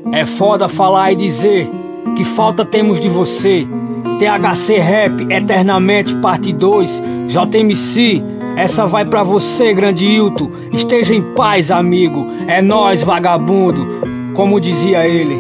É foda falar e dizer que falta temos de você. THC Rap, Eternamente, parte 2. JMC, essa vai pra você, grande Hilton. Esteja em paz, amigo. É nóis, vagabundo, como dizia ele.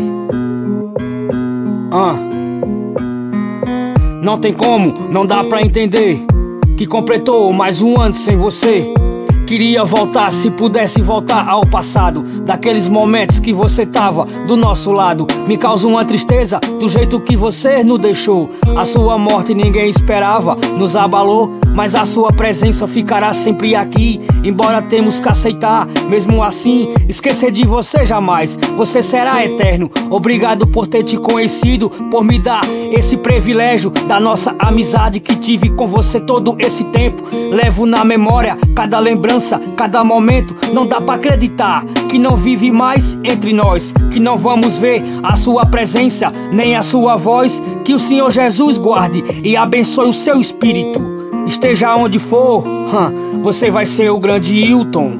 Não tem como, não dá pra entender que completou mais um ano sem você. Queria voltar, se pudesse voltar ao passado, daqueles momentos que você tava do nosso lado. Me causa uma tristeza do jeito que você nos deixou. A sua morte ninguém esperava, nos abalou, mas a sua presença ficará sempre aqui. Embora temos que aceitar, mesmo assim, esquecer de você jamais. Você será eterno. Obrigado por ter te conhecido, por me dar esse privilégio da nossa amizade que tive com você todo esse tempo. Levo na memória cada lembrança, cada momento. Não dá pra acreditar que não vive mais entre nós, que não vamos ver a sua presença, nem a sua voz. Que o Senhor Jesus guarde e abençoe o seu espírito. Esteja onde for, você vai ser o grande Hilton.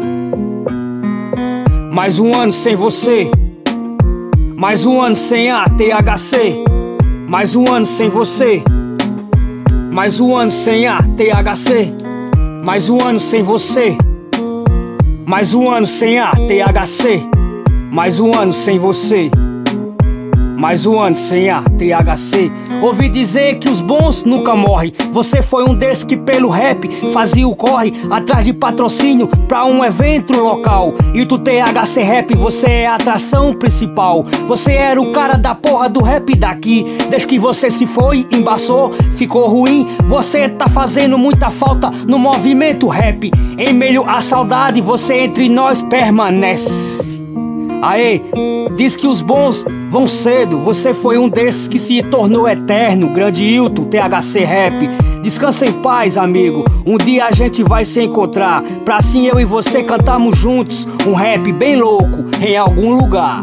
Mais um ano sem você, mais um ano sem a THC. Mais um ano sem você, mais um ano sem a THC. Mais um ano sem você, mais um ano sem a THC. Mais um ano sem você, mais um ano sem a THC. Ouvi dizer que os bons nunca morrem. Você foi um desses que pelo rap fazia o corre atrás de patrocínio pra um evento local. E do THC Rap você é a atração principal. Você era o cara da porra do rap daqui. Desde que você se foi, embaçou, ficou ruim. Você tá fazendo muita falta no movimento rap. Em meio à saudade você entre nós permanece. Aê, diz que os bons vão cedo. Você foi um desses que se tornou eterno. Grande Hilton, THC Rap. Descansa em paz, amigo. Um dia a gente vai se encontrar, pra assim eu e você cantarmos juntos um rap bem louco em algum lugar.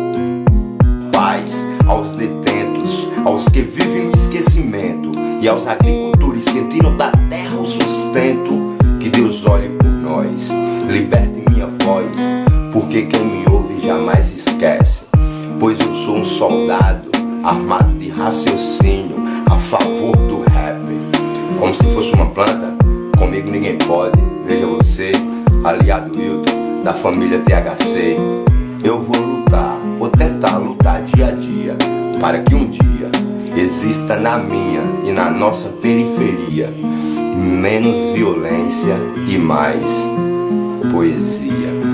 Paz aos detentos, aos que vivem no esquecimento, e aos agricultores que tiram da terra o sustento. Que Deus olhe por nós, liberte minha voz, porque quem me ouve jamais esquece. Pois eu sou um soldado armado de raciocínio a favor do rap. Como se fosse uma planta, comigo ninguém pode. Veja você, aliado Hilton, da família THC. Eu vou tentar lutar dia a dia, para que um dia exista na minha e na nossa periferia menos violência e mais poesia.